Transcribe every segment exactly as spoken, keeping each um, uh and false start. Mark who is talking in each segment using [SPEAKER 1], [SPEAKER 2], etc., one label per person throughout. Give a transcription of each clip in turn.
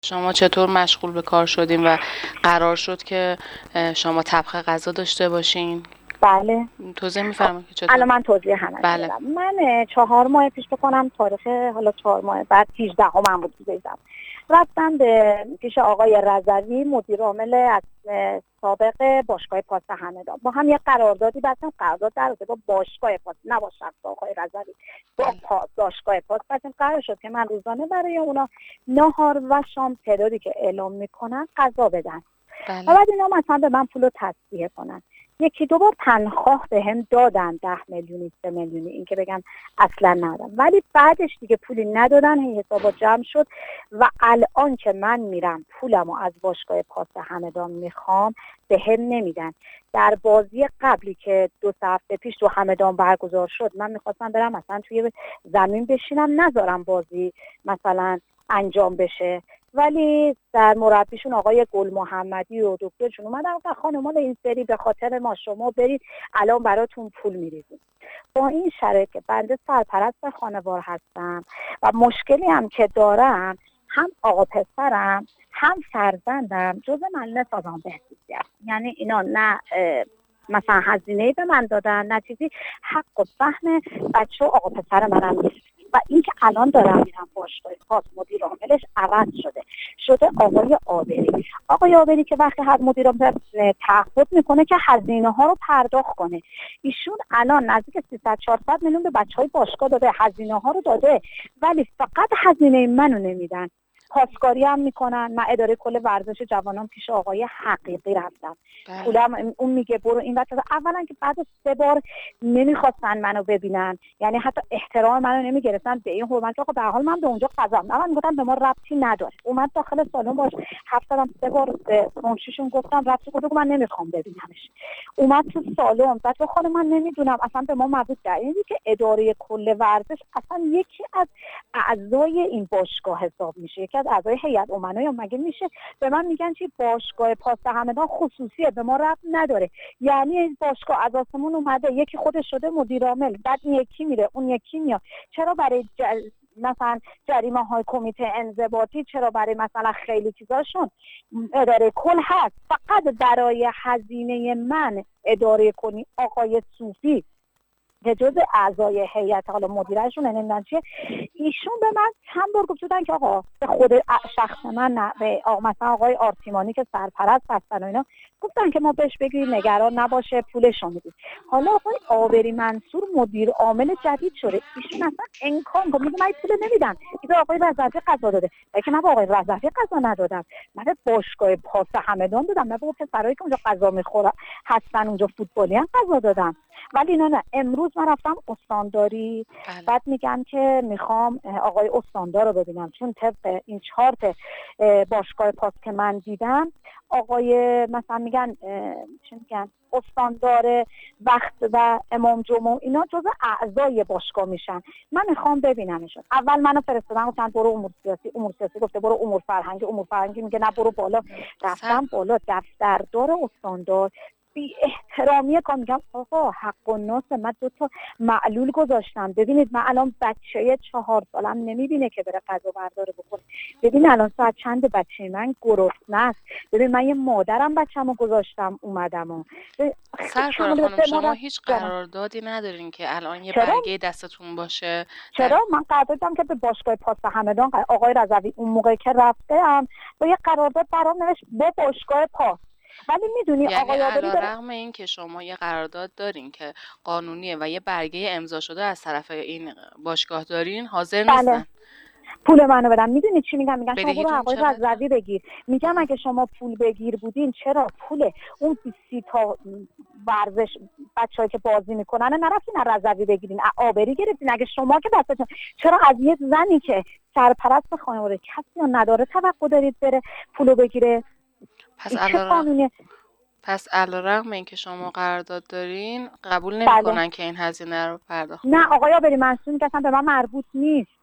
[SPEAKER 1] شما چطور مشغول به کار شدین و قرار شد که شما طبخ غذا داشته باشین؟
[SPEAKER 2] بله.
[SPEAKER 1] توضیح می‌فرمایید که چطور؟
[SPEAKER 2] الان من توضیح همه
[SPEAKER 1] بله.
[SPEAKER 2] بدم. من چهار ماه پیش بکنم تاریخ حالا چهار ماه بعد هجده ها من بود دیدم. رفتم به پیش آقای رضوی مدیر عامل از سابق باشگاه پاس همدان. با هم یه قراردادی بستم، قرارداد در با باشگاه پاس، نه با شخص آقای رضوی، با پاس باشگاه پاس بستم. قرار شد که من روزانه برای اونا نهار و شام تعدادی که اعلام میکنن غذا بدن.
[SPEAKER 1] بله.
[SPEAKER 2] و بعد اینا مثلا به من پولو تصفیه کنن. یکی دو بار تنخواه به هم دادن، ده میلیونی سه میلیونی، این که بگم اصلا ندادن، ولی بعدش دیگه پولی ندادن. این حسابا جمع شد و الان که من میرم پولمو از باشگاه پاس همدان میخوام به هم نمیدن. در بازی قبلی که دو هفته پیش تو همدان برگزار شد من میخواستم برم مثلا توی زمین بشینم نذارم بازی مثلا انجام بشه، ولی در مربیشون آقای گل محمدی و دکتر جون اومدن و خانمان این سری به خاطر ما شما برید الان براتون پول میریزیم. با این شرایط که بنده سرپرست خانوار هستم و مشکلی هم که دارم، هم آقا پسرم هم فرزندم جز ملنه سازمان بهزیستی هست، یعنی اینا نه مثلا هزینه‌ای به من دادن نه چیزی، حق و سهم بچه و آقا پسر منم نیست. و این که الان دارم میرم باشگاه پاس مدیر عاملش عوض شده شده آقای آبری. آقای آبری که وقتی هر مدیر عامل تعهد میکنه که هزینه ها رو پرداخت کنه، ایشون الان نزدیک سیصد چهارصد میلیون به بچهای باشگاه داده، هزینه ها رو داده، ولی فقط هزینه منو نمیدن. پاسکاری هم میکنن. من اداره کل ورزش جوانان پیش آقای حقیقی رفتم، پولم اون میگه برو این بچه. اولا که بعد سه بار نمیخواستن منو ببینن، یعنی حتی احترام منو نمیگرفتن به این حرمت که به هر حال من به اونجا قضا من میگفتم به ما ربطی نداره. اومد داخل سالن باش حرف زدم، سه بار به منشیشون گفتم ربطی گفت من نمیخوام ببینمش. اومد تو سالن بعد گفت خانم من نمیدونم اصلا به ما مربوط در اینی که اداره کل ورزش اصلا یکی از اعضای این باشگاه حساب میشه، یکی از اعضای هیئت امنا، یا مگه میشه به من میگن چی باشگاه پاس همدان خصوصیه به ما ربط نداره؟ یعنی این باشگاه از آسمون اومده، یکی خودش شده مدیر عامل، بعد این یکی میره اون یکی میاد. چرا برای جل... مثلا جریمه های کمیته انضباطی، چرا برای مثلا خیلی چیزاشون اداره کل هست، فقط برای هزینه من اداره کنی آقای صوفی که جز اعضای هیئت حالا مدیرشون نمیدونم چیه، ایشون به من چند بار گفتن که آقا به خود شخص من نه، به آقا مثلا آقای آرتیمانی که سرپرست هستن و اینا گفتن که ما بهش بگید نگران نباشه پولش رو میدید. حالا آقای آبری منصور مدیر عامل جدید شده، ایشون اصلا انکار میگه میگه من پول نمیدم، میگه آقای رضوی قضا داده، که من با آقای رضوی قضا ندادم، من باشگاه پاس همدان دادم، من با پسرایی که اونجا غذا میخورن هستن اونجا فوتبالی هم قضا دادم. ولی نه نه امروز من رفتم استانداری، بعد میگن که میخوام آقای استاندار رو ببینم، چون طبق این چارت باشگاه پاس که من دیدم آقای مثلا میگن چی میگن استاندار وقت و امام جمعه اینا جز اعضای باشگاه میشن. من میخوام ببینمشون. اول منو فرستادن گفتن برو امور سیاسی، امور سیاسی گفته برو امور فرهنگی، امور فرهنگی میگه نه برو بالا. رفتم بالا دفتردار استاندار بی احترامی کن، میگم آقا حق و ناس من دو تا معلول گذاشتم، ببینید من الان بچه چهار سالم نمیبینه که بره غذا برداره بکنه، ببین الان ساعت چند بچه من گرسنه است، ببین من یه مادرم بچه‌مو گذاشتم اومدم و
[SPEAKER 1] سرکار خانم شما هیچ قراردادی ندارین که الان یه برگه دستتون باشه؟
[SPEAKER 2] چرا من قرارداد دادم که به باشگاه پاس همدان آقای رضوی اون موقع که رفتم با یه قرارداد برام نوشت با باشگاه پاس، ولی میدونی
[SPEAKER 1] یعنی
[SPEAKER 2] آقای آبری
[SPEAKER 1] علی رغم این که شما یه قرارداد دارین که قانونیه و یه برگه امضا شده از طرف این باشگاه دارین، حاضر
[SPEAKER 2] بله.
[SPEAKER 1] نیستن
[SPEAKER 2] پول منو بدم. میدونی چی میگم؟ میگن شما برو آقای
[SPEAKER 1] چقدر؟
[SPEAKER 2] رضوی بگیر. میگم اگه شما پول بگیر بودین چرا پول اون سی تا ورزش بچه‌ای که بازی میکنن نرفتین رضوی بگیرین، آبری گرفتین؟ اگه شما که دستتون، چرا از یه زنی که سرپرست خانواده کسی نداره توقع دارید بره پولو بگیره؟
[SPEAKER 1] پس علیرغم پس علیرغم اینکه شما قرارداد دارین قبول نمی‌کنن بله. که این هزینه رو پرداخت
[SPEAKER 2] نه آقای آبری منصور میگن به من مربوط نیست.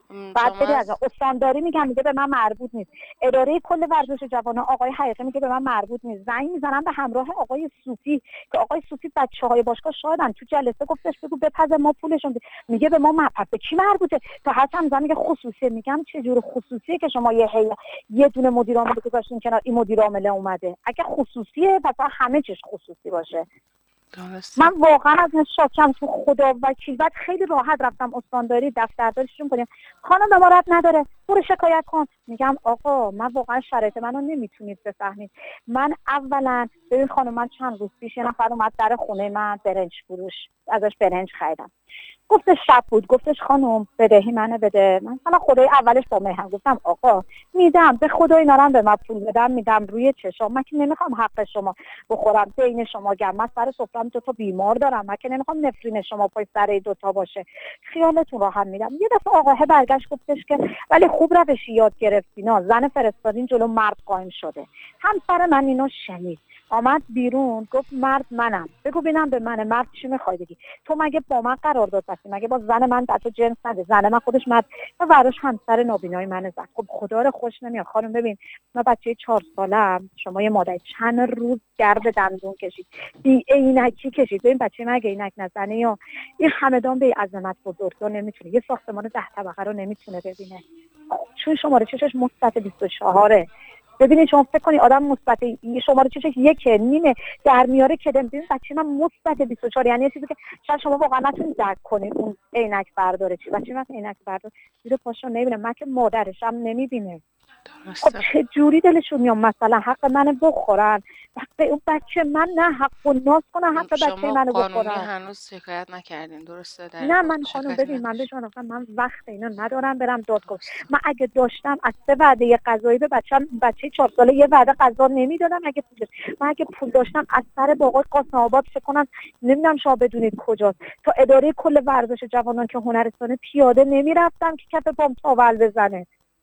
[SPEAKER 2] بعد
[SPEAKER 1] شما
[SPEAKER 2] بری از
[SPEAKER 1] از
[SPEAKER 2] استانداری میگم میگه به من مربوط نیست، اداره کل ورزش جوانان آقای حقیقی میگه به من مربوط نیست. زنگ میزنم به همراه آقای صوفی که آقای صوفی بچهای باشگاه شادن، تو جلسه گفتش بگو بپز ما پولشون دی. میگه به ما مربوط، به کی مربوطه؟ تا حتی میگم میگه خصوصیه. میگم چه جور خصوصیه که شما یه هی... یه دونه مدیر عامل گذاشتین کنار، این مدیر عامل اومده؟ اگه خصوصیه پس همه چیز خصوصی باشه.
[SPEAKER 1] درسته.
[SPEAKER 2] من واقعا از این شاکم تو خدا وکیل. بعد خیلی راحت رفتم استانداری دفترداریشون کنیم، خانم به ما ربط نداره برو شکایت کن. میگم آقا من واقعا شرایط منو نمیتونید بفهمید. من اولا ببین خانم، من چند روز پیش یه نفر اومد در خونه من برنج فروش، ازش برنج خریدم. گفتش شب بود، گفتش خانم بدهی منو بده. من حالا خدای اولش با مهر گفتم آقا میدم، به خدا اینا رو به من پول بدم میدم روی چشام، من که نمیخوام حق شما بخورم، بین شما گم، من سر سفرم دو تا بیمار دارم، من که نمیخوام نفرین شما پای سر دو تا باشه، خیالتون راحت میدم. یه دفعه آقا برگشت گفتش که ولی خوب روشی یاد گرفتینا، زن فرستادین جلو مرد قائم شده. همسر من اینو شنید، آمد بیرون گفت مرد منم، بگو ببینم به من مرد چی میخوای بگی؟ تو مگه با من قرارداد بستی؟ مگه با زن من در تو جنس نده؟ زن من خودش مرد و براش همسر نابینای من زد. خب خدا رو خوش نمیاد خانم. ببین من بچه چهار سالم، شما یه مادر چند روز گرد دندون کشید، بی عینکی کشید. ببین بچه من اگه عینک نزنه یا این همدان به عظمت بزرگا نمیتونه، یه ساختمان ده طبقه رو نمیتونه ببینه، چون شماره چشش مثبت بیست و چهار. ببینید شما فکر کنی آدم مثبت شماره چشش یکه نیمه در میاره که ببین بچه من مثبت بیست و چهار، یعنی یه چیزی که شاید شما واقعا نتونید درک کنید اون عینک برداره چی. بچه من عینک بردار زیر پاشو نمیبینه، من که مادرشم نمیبینه. خب چه جوری دلشون میاد مثلا حق منو بخورن، حق اون بچه من نه حق و ناز کنن، حق بچه منو بخورن.
[SPEAKER 1] قانونی هنوز شکایت نکردین درسته؟ در
[SPEAKER 2] نه من خانم ببین من بهشون گفتم من وقت اینا ندارم برم دادگاه. من اگه داشتم از سه وعده غذایی به بچه‌م، بچه چهار ساله یه وعده غذا نمیدادم. اگه پول من اگه پول داشتم از سر باغات قاسم آباد چه کنم نمیدونم شما بدونید کجاست، تا اداره کل ورزش جوانان که هنرستان پیاده نمیرفتم که کف پام تاول بزنه.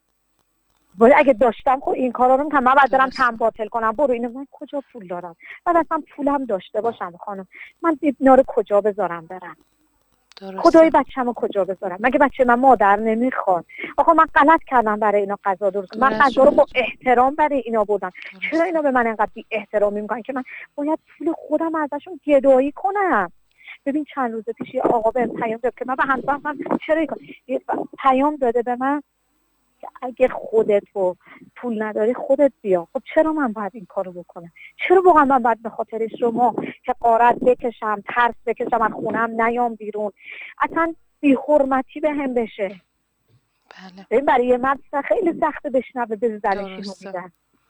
[SPEAKER 2] ولی اگه داشتم خب این کارا رو میکنم. من بعد برم تم باطل کنم برو اینو، من کجا پول دارم؟ بعد اصلا پولم داشته باشم خانم من اینا رو کجا بذارم برم؟ خدای بچه‌مو کجا بذارم؟ مگه بچه من مادر نمیخواد؟ آقا من غلط کردم برای اینا غذا درست کنم، من غذا رو با احترام برای اینا بردم، چرا اینا به من انقدر بی احترامی میکنن که من باید پول خودم ازشون گدایی کنم؟ ببین چند روز پیش یه آقا بهم پیام داد که من به همسرم چرا این پیام داده به من که اگه خودت و پول نداری خودت بیا. خب چرا من باید این کارو بکنم؟ چرا واقعا من باید به خاطر شما که غارت بکشم، ترس بکشم، از خونم نیام بیرون، اصلا بی حرمتی به هم بشه؟
[SPEAKER 1] بله.
[SPEAKER 2] ببین برای یه مرد خیلی سخته بشنوه به زنشینو میدن.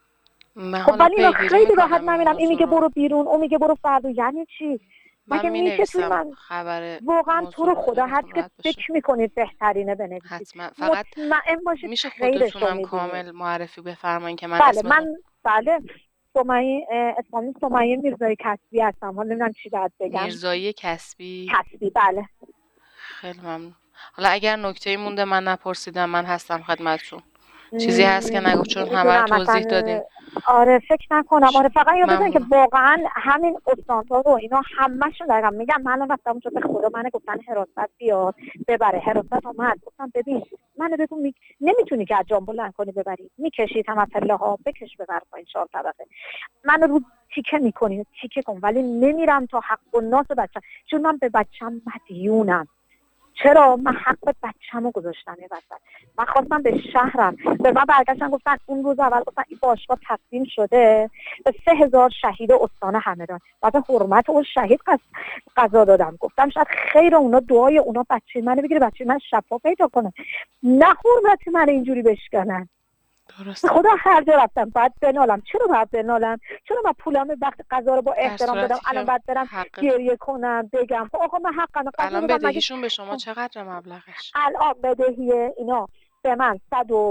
[SPEAKER 2] خب ولی من خیلی راحت نمیرم، این میگه برو بیرون، اون میگه برو فردا. یعنی چی؟
[SPEAKER 1] من می‌نویسم من خبر
[SPEAKER 2] واقعا تو رو خدا هر که فکر میکنید بهترینه بنویسید.
[SPEAKER 1] حتما فقط
[SPEAKER 2] مطمئن باشید
[SPEAKER 1] میشه
[SPEAKER 2] خیرش
[SPEAKER 1] خودتونم کامل معرفی بفرمایید که من
[SPEAKER 2] بله
[SPEAKER 1] اسمتون
[SPEAKER 2] من بله سمیه اسمم سمیه میرزایی کسبی هستم. حالا نمیدونم چی باید بگم.
[SPEAKER 1] میرزایی کسبی
[SPEAKER 2] کسبی بله.
[SPEAKER 1] خیلی ممنون. حالا اگر نکته‌ای مونده من نپرسیدم من هستم خدمتتون. چیزی هست که نگفت چون همه رو توضیح دادین؟
[SPEAKER 2] آره فکر نکنم. آره فقط یاد بزنید که واقعا همین استاندها رو اینا همه‌شون دارم میگم. من رفتم اونجا به خدا من گفتن حراست بیاد ببره، حراست اومد گفتم ببین منو بگو می... نمیتونی که از جام بلند کنی ببری، میکشید هم پله ها بکش ببر پایین چهار طبقه، من رو تیکه میکنی تیکه کن، ولی نمیرم تا حق و ناس بچه‌م، چون من به بچه‌م مدیونم. چرا؟ من حق بچه‌مو گذاشتم یه وسط. من خواستم به شهرم، به من برگشتن گفتن اون روز اول گفتن این باشگاه تقدیم شده به سه هزار شهید استان همدان و به حرمت اون شهید قضا دادم. گفتم شاید خیر اونا دعای اونا بچه منو بگیره، بچه من شفا پیدا کنه، نه حرمت من اینجوری بشکنن.
[SPEAKER 1] درسته.
[SPEAKER 2] خدا هر جا رفتم بعد بنالم. چرا باید بنالم؟ چرا من پولم وقت قضا رو با احترام بدم الان بعد برم حق... گریه کنم بگم خب آقا من حقم.
[SPEAKER 1] الان بدهیشون به شما چقدر مبلغش؟
[SPEAKER 2] الان بدهی اینا به من صد و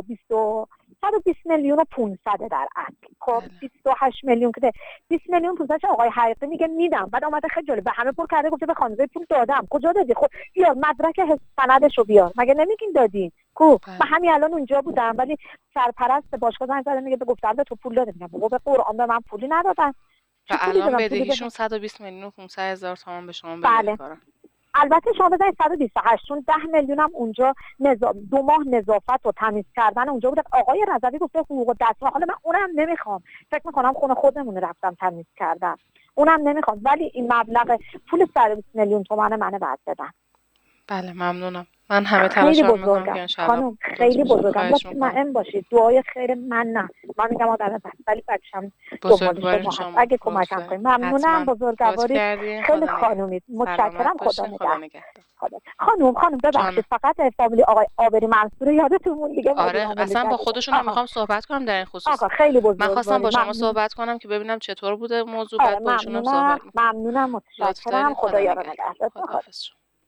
[SPEAKER 2] بیست میلیون و پانصد در اصل. خب بیست و هشت میلیون که بیست میلیون پانصد آقای حقیقی میگه میدم، بعد اومده خیلی جالب به همه پر کرده گفته به خانواده پول دادم. کجا دادی؟ خب بیار مدرک سندشو بیار، مگه نمیگین دادین؟ کو من همین الان اونجا بودم ولی سرپرست باشگاه زنگ زده میگه گفتم به تو پول دادم. میگم بابا به قرآن به من پولی ندادن.
[SPEAKER 1] و الان بدهیشون صد و بیست میلیون و پانصد هزار تومان به شما بدهی کارن.
[SPEAKER 2] البته شما بزنید صد و بیست و هشت، چون ده میلیون هم اونجا نظام دو ماه نظافت و تمیز کردن اونجا بود. آقای رضوی گفته حقوق دستمزد، حالا من اونم نمیخوام، فکر میکنم خونه خودمون رفتم تمیز کردم، اونم نمیخوام، ولی این مبلغ پول صد و بیست میلیون تومان منه بعد بدم.
[SPEAKER 1] بله ممنونم. من همه
[SPEAKER 2] خیلی
[SPEAKER 1] تلاشم میکنم که
[SPEAKER 2] بزرگم
[SPEAKER 1] انشالله
[SPEAKER 2] خانم، خیلی بزرگم،
[SPEAKER 1] خواهش میکنم.
[SPEAKER 2] مطمئن باشید دعای خیر من نه، من میگم آدم بس، ولی بچه‌م دنبال
[SPEAKER 1] بزرگوارین
[SPEAKER 2] شما هست،
[SPEAKER 1] شما.
[SPEAKER 2] اگه کمکم
[SPEAKER 1] لطفاً.
[SPEAKER 2] کنید ممنونم.
[SPEAKER 1] حتما. لطف
[SPEAKER 2] بزرگوارید،
[SPEAKER 1] کردین.
[SPEAKER 2] خیلی
[SPEAKER 1] خدا
[SPEAKER 2] خانومید،
[SPEAKER 1] نگهدار.
[SPEAKER 2] متشکرم.
[SPEAKER 1] سلامت
[SPEAKER 2] خدا
[SPEAKER 1] باشین. خدا
[SPEAKER 2] نگهدار.
[SPEAKER 1] نگهدار.
[SPEAKER 2] خدا. خانم خانم ببخشید،
[SPEAKER 1] جانم.
[SPEAKER 2] فقط فامیلی آقای آبری منصور یادتون دیگه مدیر
[SPEAKER 1] آره
[SPEAKER 2] عامل
[SPEAKER 1] اصلا با
[SPEAKER 2] جدید.
[SPEAKER 1] خودشون هم
[SPEAKER 2] آها
[SPEAKER 1] میخوام صحبت کنم در این خصوص.
[SPEAKER 2] آقا خیلی
[SPEAKER 1] من خواستم با
[SPEAKER 2] بزرگوارید،
[SPEAKER 1] شما
[SPEAKER 2] ممنون.
[SPEAKER 1] صحبت کنم که ببینم چطور بوده موضوع،
[SPEAKER 2] آره
[SPEAKER 1] بعد با ایشون هم
[SPEAKER 2] ممنونم
[SPEAKER 1] صحبت میکنم.
[SPEAKER 2] ممنونم
[SPEAKER 1] لطف
[SPEAKER 2] متشکرم.
[SPEAKER 1] دارین.
[SPEAKER 2] خدا
[SPEAKER 1] خدا
[SPEAKER 2] یار و
[SPEAKER 1] نگهدار.
[SPEAKER 2] نگهدار.
[SPEAKER 1] خداحافظ.